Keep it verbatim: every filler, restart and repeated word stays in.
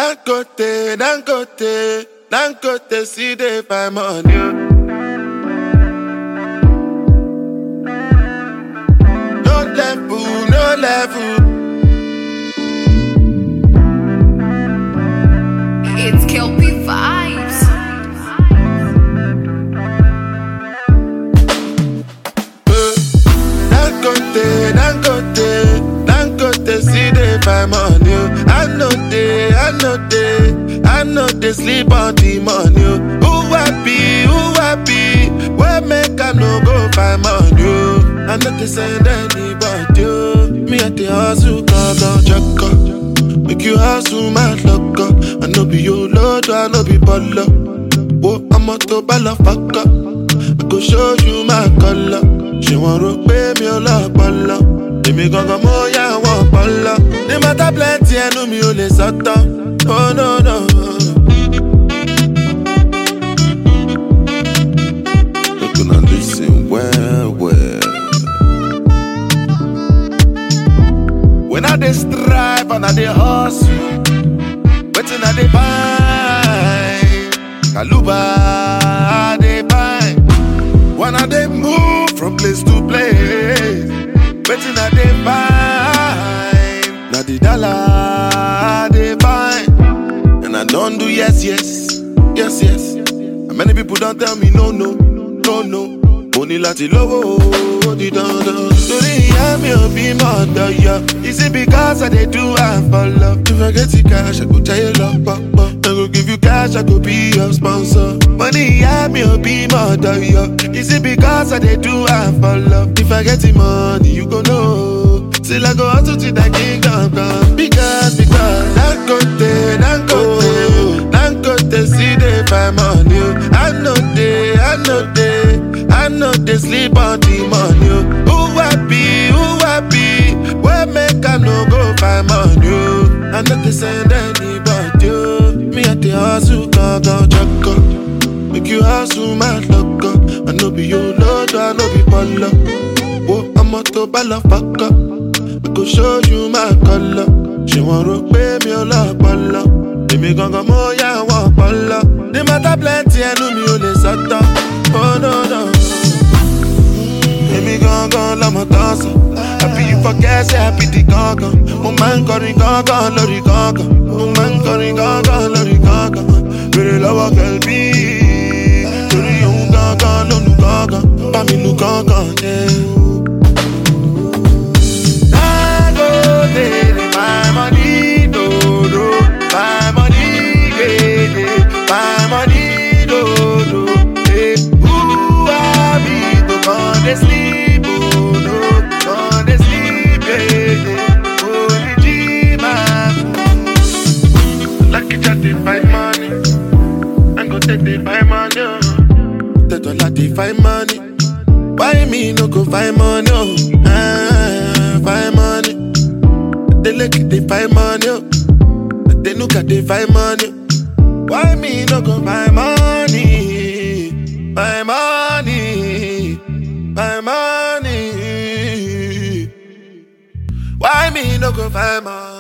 Dangote, Dangote, Dangote, see they find money. No level, no level. It's Kelpie Vibes. Dangote, Dangote, Dangote, see they find money. I know they, I know they, I know they sleep on the money. Who happy, who happy? Where make I no go find money? I know they send anybody. Me at the hustle, go go check up. Make you hustle, my luck up. I know be your lord, I know be baller. Oh, I'm a to baller fuck up. I go show you my color. She want to pay me a lot, baller. Let me go go more, yeah, I want baller. They matter plenty, I know me only satan. Oh no no. Look gonna listen well well. When I dey strive and I dey hustle, waiting I dey find Kaluba I dey find. When I dey move from place to place, waiting I dey find. Now the dollar I dey find. And I don't do yes, yes, yes, yes. And many people don't tell me no, no, no, no. Money lati lowo, di dandan. Torí ìyá mi ò bí mọ̀ ọ̀dọ̀. Is it because I dey do am for love? If I get the cash, I go jayé lọ pọ̀pọ̀. I go give you cash, I go be your sponsor. Money ìyá mi ò bí mọ̀ ọ̀dọ̀. Is it because I dey do am for love? If I get the money, you go know. Till I go out to the kingdom come. Because, because Dangote, Dangote, Dangote, see they find money. I know they, I know they, I know they sleep on the money. Who happy, who happy? Where make I no go find money? I know they send anybody. Me at the hustle, go go check up. Make you hustle, my luck up. I know be your lord, I know be baller. Oh, I'm a to baller fuck up. I go show you my color. She want to pay me a lot, baller. Let me go go more, yeah, I want baller. They matter plenty, I know me only satan. Oh no no. Let me go go, let me dance. Happy you forget, say happy the gaga. Oh man, calling gaga, lorry gaga. Oh man, calling gaga, lorry gaga. Really love a girl be. Torí òun gaga, no nu gaga. Bá mi nu gaga, yeah. My money, do, do. My money, yeah, yeah. My money, do, do. Hey, who are me to come to sleep, oh, no. Come to sleep, yeah, yeah. Only G, my fool. Lucky that they find money. I'm gonna take they find money, oh. They don't like they find money. Why me no go find money, oh? Ah, find money. They look at they find money, oh. They look at they find money. Why me no go find money? Find money, find money. Why me no go find money?